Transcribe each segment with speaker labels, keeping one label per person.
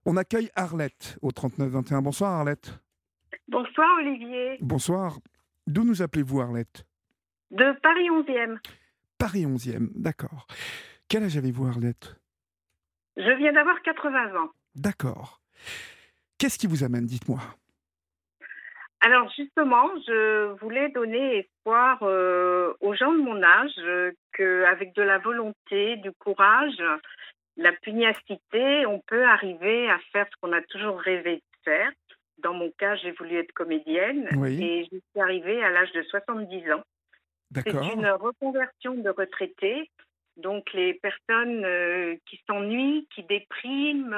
Speaker 1: On accueille Arlette au 39 21. Bonsoir Arlette.
Speaker 2: Bonsoir Olivier,
Speaker 1: Bonsoir. D'où nous appelez-vous Arlette?
Speaker 2: de Paris 11e.
Speaker 1: Paris 11e, d'accord. Quel âge avez-vous Arlette?
Speaker 2: Je viens d'avoir 80 ans.
Speaker 1: D'accord. Qu'est-ce qui vous amène, dites-moi?
Speaker 2: Alors justement, je voulais donner espoir aux gens de mon âge qu'avec de la volonté, du courage, la pugnacité, on peut arriver à faire ce qu'on a toujours rêvé de faire. Dans mon cas, j'ai voulu être comédienne
Speaker 1: Oui,
Speaker 2: et j'y suis arrivée à l'âge de 70 ans. C'est
Speaker 1: d'accord.
Speaker 2: une reconversion de retraités. Donc, les personnes qui s'ennuient, qui dépriment,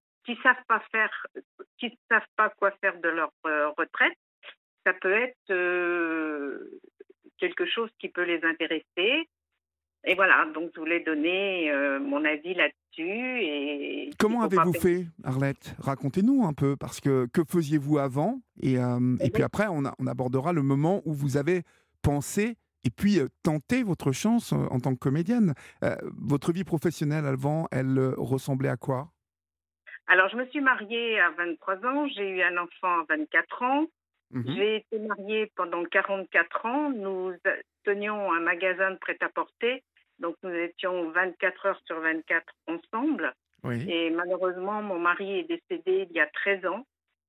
Speaker 2: qui savent pas quoi faire de leur retraite, ça peut être quelque chose qui peut les intéresser. Et voilà, donc je voulais donner mon avis là-dessus et qu'il
Speaker 1: Comment
Speaker 2: faut pas
Speaker 1: avez-vous
Speaker 2: perdre.
Speaker 1: fait, Arlette? Racontez-nous un peu, parce que faisiez-vous avant? Et puis après, on abordera le moment où vous avez pensé et puis tenté votre chance en tant que comédienne. Votre vie professionnelle avant, elle ressemblait à quoi?
Speaker 2: Alors, je me suis mariée à 23 ans, j'ai eu un enfant à 24 ans.
Speaker 1: Mhm.
Speaker 2: J'ai été mariée pendant 44 ans. Nous tenions un magasin de prêt-à-porter. Donc, nous étions 24 heures sur 24 ensemble.
Speaker 1: Oui,
Speaker 2: Et malheureusement, mon mari est décédé il y a 13 ans,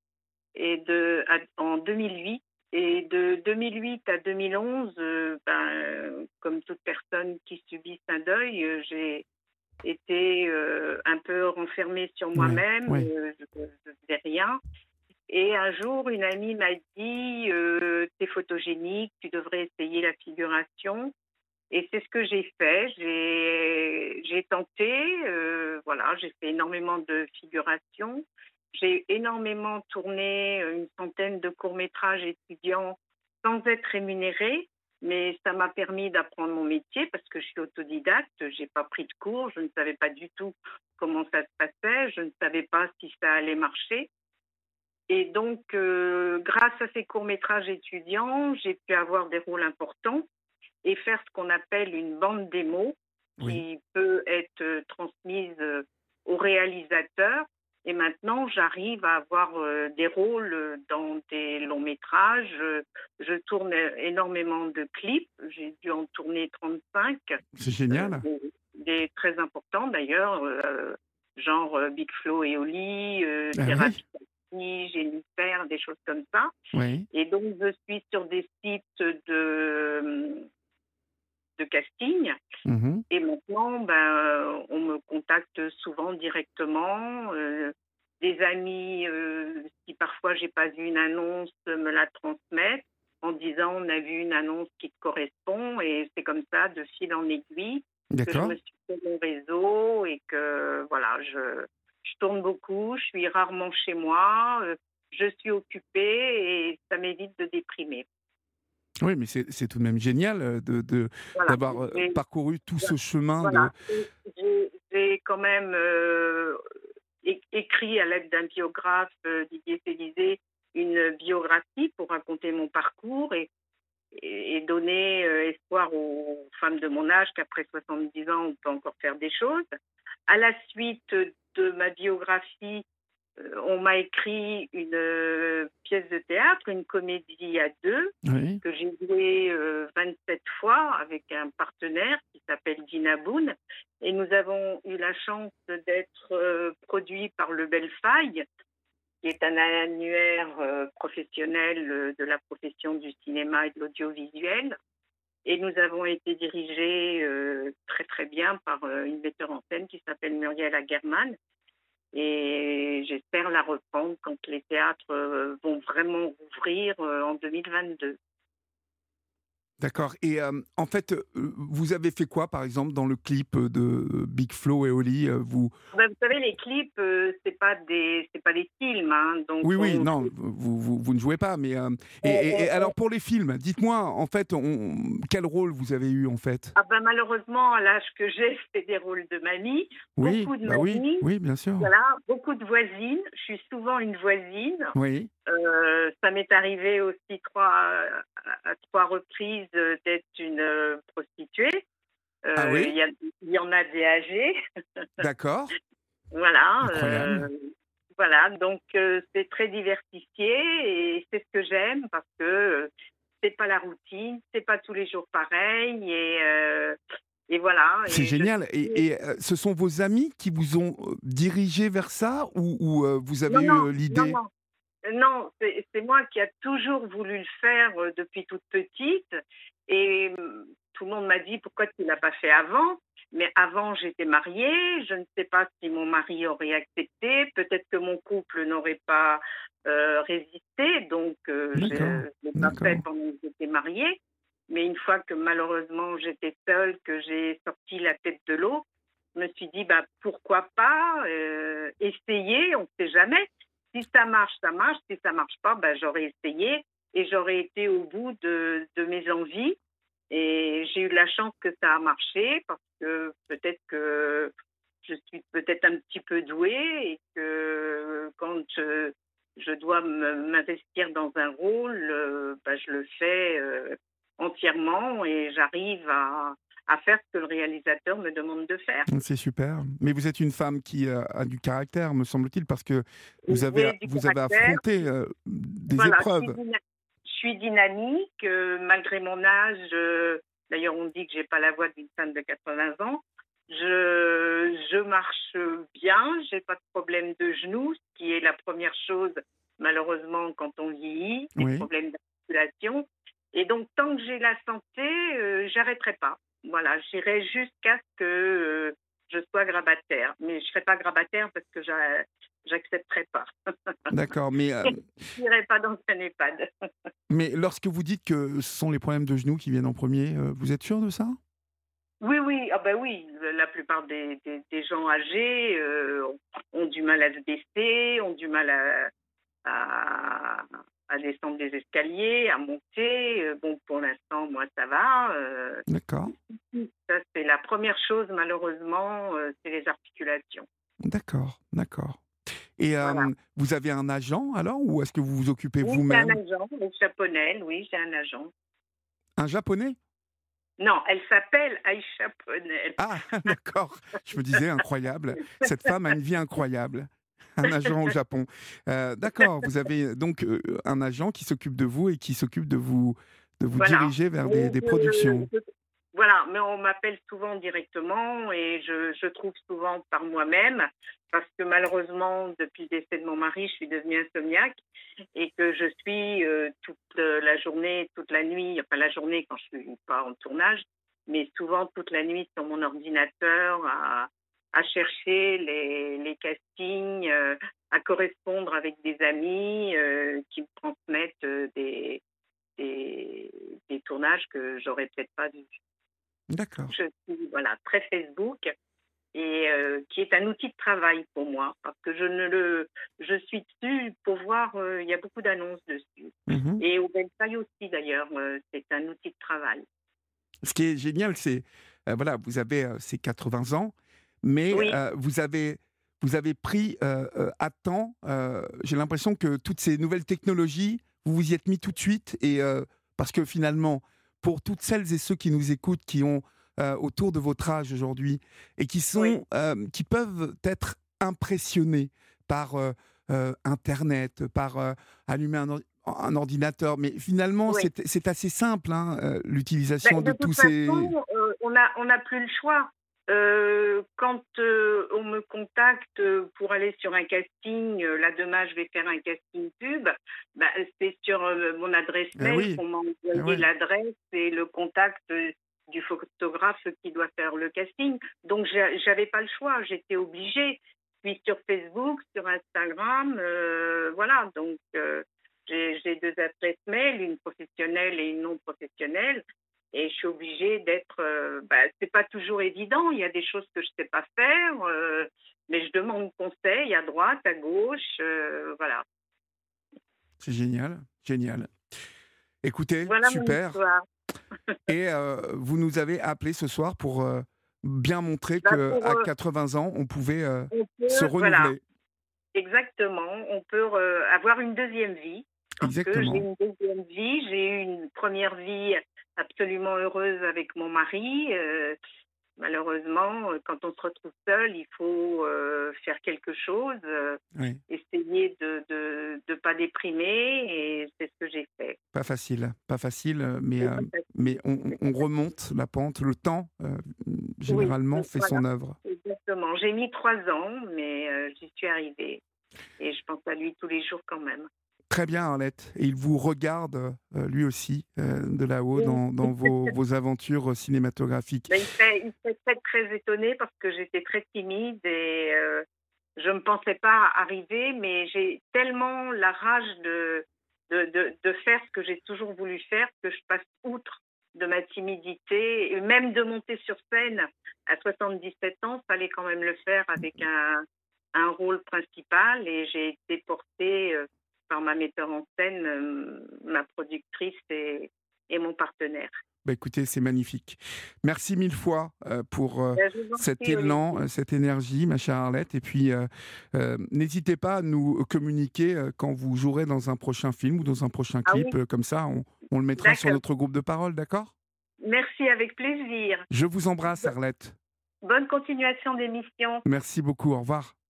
Speaker 2: en 2008. Et de 2008 à 2011, comme toute personne qui subit un deuil, j'ai été un peu renfermée sur
Speaker 1: oui,
Speaker 2: moi-même.
Speaker 1: oui.
Speaker 2: Je ne faisais rien. Et un jour, une amie m'a dit t'es photogénique, tu devrais essayer la figuration. Et c'est ce que j'ai fait. J'ai tenté, voilà, j'ai fait énormément de figuration. J'ai énormément tourné une centaine de courts-métrages étudiants sans être rémunérée, mais ça m'a permis d'apprendre mon métier parce que je suis autodidacte, j'ai pas pris de cours, je ne savais pas du tout comment ça se passait, je ne savais pas si ça allait marcher. Et donc, grâce à ces courts-métrages étudiants, j'ai pu avoir des rôles importants et faire ce qu'on appelle une bande démo
Speaker 1: Oui.
Speaker 2: qui peut être transmise au réalisateur. Et maintenant, j'arrive à avoir des rôles dans des longs métrages. Je tourne énormément de clips. J'ai dû en tourner 35,
Speaker 1: C'est
Speaker 2: euh,
Speaker 1: génial.
Speaker 2: des, des très importants d'ailleurs, genre Big Flo et Oli,
Speaker 1: Ah oui,
Speaker 2: Thérapie, Jennifer, des choses comme ça.
Speaker 1: oui.
Speaker 2: Et donc, je suis sur des sites de casting.
Speaker 1: Mhm.
Speaker 2: Et maintenant, on me contacte souvent directement. Des amis, si parfois j'ai pas vu une annonce, me la transmettent en disant on a vu une annonce qui te correspond. Et c'est comme ça, de fil en aiguille, que je
Speaker 1: D'accord.
Speaker 2: me suis fait mon réseau et que voilà, je tourne beaucoup, je suis rarement chez moi, je suis occupée et ça m'évite de déprimer.
Speaker 1: Oui, mais c'est tout de même génial
Speaker 2: Voilà.
Speaker 1: d'avoir
Speaker 2: J'ai-
Speaker 1: parcouru tout ce chemin de.
Speaker 2: Voilà, j'ai quand même écrit à l'aide d'un biographe, Didier Célizet, une biographie pour raconter mon parcours et donner espoir aux femmes de mon âge qu'après 70 ans, on peut encore faire des choses. À la suite de ma biographie, on m'a écrit une pièce de théâtre, une comédie à deux,
Speaker 1: Oui,
Speaker 2: que j'ai jouée 27 fois avec un partenaire qui s'appelle Dina Boone. Et nous avons eu la chance d'être produits par le Bellefaille, qui est un annuaire professionnel de la profession du cinéma et de l'audiovisuel. Et nous avons été dirigés très très bien par une metteur en scène qui s'appelle Muriel Agerman. Et j'espère la reprendre quand les théâtres vont vraiment rouvrir en 2022.
Speaker 1: d'accord. Et en fait, vous avez fait quoi, par exemple, dans le clip de Big Flo et Oli
Speaker 2: Vous savez, les clips, c'est pas des films, hein, donc
Speaker 1: Oui, oui,
Speaker 2: on
Speaker 1: non,
Speaker 2: fait,
Speaker 1: vous ne jouez pas, mais et alors pour les films, dites-moi, en fait, quel rôle vous avez eu, en fait?
Speaker 2: ah ben malheureusement, à l'âge que j'ai, c'est des rôles de mamie,
Speaker 1: Oui,
Speaker 2: beaucoup de
Speaker 1: bah oui,
Speaker 2: mamies,
Speaker 1: oui, bien sûr.
Speaker 2: voilà, beaucoup de voisines. Je suis souvent une voisine.
Speaker 1: Oui.
Speaker 2: Ça m'est arrivé aussi à trois reprises d'être une prostituée.
Speaker 1: Ah
Speaker 2: Il
Speaker 1: oui?
Speaker 2: y, il y en a des âgées.
Speaker 1: D'accord.
Speaker 2: Voilà.
Speaker 1: Incroyable.
Speaker 2: Voilà, donc c'est très diversifié et c'est ce que j'aime parce que c'est pas la routine, c'est pas tous les jours pareil et voilà.
Speaker 1: C'est
Speaker 2: Et je
Speaker 1: génial.
Speaker 2: suis
Speaker 1: Ce sont vos amis qui vous ont dirigé vers ça ou vous avez
Speaker 2: non,
Speaker 1: eu
Speaker 2: non, non,
Speaker 1: l'idée?
Speaker 2: non. Non, c'est moi qui a toujours voulu le faire depuis toute petite et tout le monde m'a dit: «Pourquoi tu l'as pas fait avant?» Mais avant, j'étais mariée, je ne sais pas si mon mari aurait accepté, peut-être que mon couple n'aurait pas, résisté, donc je
Speaker 1: D'accord,
Speaker 2: ne l'ai pas fait
Speaker 1: d'accord.
Speaker 2: pendant que j'étais mariée. Mais une fois que malheureusement j'étais seule, que j'ai sorti la tête de l'eau, je me suis dit: «Bah, pourquoi pas, essayer, on ne sait jamais». Si ça marche, ça marche. Si ça marche pas, ben, j'aurais essayé et j'aurais été au bout de mes envies. Et j'ai eu de la chance que ça a marché parce que peut-être que je suis peut-être un petit peu douée et que quand je dois m'investir dans un rôle, ben, je le fais entièrement et j'arrive à faire ce que le réalisateur me demande de faire.
Speaker 1: C'est super. Mais vous êtes une femme qui a du caractère, me semble-t-il, parce que
Speaker 2: Oui, du
Speaker 1: vous avez
Speaker 2: caractère.
Speaker 1: affronté des
Speaker 2: Voilà,
Speaker 1: épreuves.
Speaker 2: je suis dynamique, malgré mon âge, d'ailleurs on dit que j'ai pas la voix d'une femme de 80 ans. Je marche bien, j'ai pas de problème de genoux, ce qui est la première chose malheureusement quand on vieillit, des
Speaker 1: Oui.
Speaker 2: problèmes d'articulation et donc tant que j'ai la santé, j'arrêterai pas. Voilà, j'irai jusqu'à ce que, je sois grabataire, mais je serai pas grabataire parce que j'accepterai pas.
Speaker 1: D'accord.
Speaker 2: J'irai pas dans un EHPAD.
Speaker 1: Mais lorsque vous dites que ce sont les problèmes de genoux qui viennent en premier, vous êtes sûr de ça?
Speaker 2: Oui, oui, ah ben oui, la plupart des gens âgés ont du mal à se baisser, ont du mal à, à descendre des escaliers, à monter. Bon, pour l'instant, moi, ça va.
Speaker 1: D'accord.
Speaker 2: Ça, c'est la première chose, malheureusement, c'est les articulations.
Speaker 1: D'accord. D'accord. Et
Speaker 2: Voilà.
Speaker 1: vous avez un agent alors ou est-ce que vous vous occupez
Speaker 2: Oui, j'ai un
Speaker 1: vous-même?
Speaker 2: agent, le japonais, oui, j'ai un agent.
Speaker 1: Un japonais?
Speaker 2: Non, elle s'appelle Aïcha Ponel.
Speaker 1: Ah d'accord, je me disais incroyable, cette femme a une vie incroyable. Un agent au Japon. D'accord, vous avez donc un agent qui s'occupe de vous et qui s'occupe de vous
Speaker 2: Voilà.
Speaker 1: diriger vers
Speaker 2: Mais
Speaker 1: des productions.
Speaker 2: voilà, mais on m'appelle souvent directement et je trouve souvent par moi-même parce que malheureusement, depuis le décès de mon mari, je suis devenue insomniaque et que je suis toute la journée, toute la nuit, enfin la journée quand je suis pas en tournage, mais souvent toute la nuit sur mon ordinateur à chercher les castings, à correspondre avec des amis qui me transmettent des, des tournages que j'aurais peut-être pas vus.
Speaker 1: D'accord,
Speaker 2: Je suis voilà, très Facebook et qui est un outil de travail pour moi parce que je suis dessus pour voir, il y a beaucoup d'annonces dessus
Speaker 1: mmh.
Speaker 2: et au Versailles aussi d'ailleurs, c'est un outil de travail.
Speaker 1: Ce qui est génial, c'est, voilà, vous avez, ces 80 ans, mais
Speaker 2: Oui,
Speaker 1: vous avez pris, à temps, j'ai l'impression que toutes ces nouvelles technologies, vous vous y êtes mis tout de suite parce que finalement, pour toutes celles et ceux qui nous écoutent, qui ont, autour de votre âge aujourd'hui et
Speaker 2: oui,
Speaker 1: qui peuvent être impressionnés par, internet, par, allumer un ordinateur, mais finalement
Speaker 2: oui.
Speaker 1: c'est assez simple, hein,
Speaker 2: Ben,
Speaker 1: l'utilisation de
Speaker 2: de
Speaker 1: tous
Speaker 2: toute
Speaker 1: ces.
Speaker 2: façon, on n'a plus le choix. Quand, on me contacte, pour aller sur un casting, là demain je vais faire un casting pub, bah, c'est sur, mon adresse
Speaker 1: Eh
Speaker 2: mail
Speaker 1: oui,
Speaker 2: qu'on m'a
Speaker 1: eh
Speaker 2: envoyé
Speaker 1: ouais.
Speaker 2: l'adresse et le contact, du photographe qui doit faire le casting. Donc j'avais pas le choix, j'étais obligée. Puis sur Facebook, sur Instagram, voilà donc j'ai 2 adresses mail, une professionnelle et une non professionnelle et je suis obligée d'être, bah, c'est pas toujours évident. Il y a des choses que je sais pas faire, mais je demande conseil à droite, à gauche, voilà.
Speaker 1: C'est génial, génial. Écoutez,
Speaker 2: Voilà mon
Speaker 1: super.
Speaker 2: histoire.
Speaker 1: Et vous nous avez appelé ce soir pour bien montrer
Speaker 2: Bah,
Speaker 1: que
Speaker 2: pour,
Speaker 1: à 80 ans, on pouvait
Speaker 2: on
Speaker 1: se
Speaker 2: peut voilà,
Speaker 1: renouveler.
Speaker 2: exactement, on peut avoir une deuxième vie parce que j'ai
Speaker 1: Exactement.
Speaker 2: une deuxième vie. J'ai eu une première vie absolument heureuse avec mon mari, malheureusement, quand on se retrouve seul, il faut faire quelque chose
Speaker 1: Oui.
Speaker 2: et c'est pas déprimer, et c'est ce que j'ai fait.
Speaker 1: Pas facile,
Speaker 2: C'est pas
Speaker 1: mais
Speaker 2: facile.
Speaker 1: on remonte la pente. Le temps,
Speaker 2: Oui,
Speaker 1: généralement, fait
Speaker 2: voilà,
Speaker 1: son œuvre.
Speaker 2: exactement. J'ai mis 3 ans, mais j'y suis arrivée, et je pense à lui tous les jours quand même.
Speaker 1: Très bien, Arlette. Et il vous regarde, lui aussi, de là-haut,
Speaker 2: Oui.
Speaker 1: dans vos aventures cinématographiques.
Speaker 2: Ben, il serait très, très étonné parce que j'étais très timide, et je ne me pensais pas arriver, mais j'ai tellement la rage de faire ce que j'ai toujours voulu faire, que je passe outre de ma timidité, et même de monter sur scène à 77 ans, fallait quand même le faire avec un rôle principal, et j'ai été portée par ma metteur en scène, ma productrice et mon partenaire.
Speaker 1: Bah, écoutez, c'est magnifique. Merci mille fois pour
Speaker 2: Ben, je vous en
Speaker 1: cet
Speaker 2: prie,
Speaker 1: élan,
Speaker 2: Olivier.
Speaker 1: cette énergie, ma chère Arlette. Et puis, n'hésitez pas à nous communiquer quand vous jouerez dans un prochain film ou dans un prochain
Speaker 2: Ah
Speaker 1: clip.
Speaker 2: oui,
Speaker 1: Comme ça, on le mettra sur
Speaker 2: d'accord.
Speaker 1: notre groupe de parole, d'accord?
Speaker 2: Merci, avec plaisir.
Speaker 1: Je vous embrasse, Arlette.
Speaker 2: Bonne continuation d'émission.
Speaker 1: Merci beaucoup. Au revoir.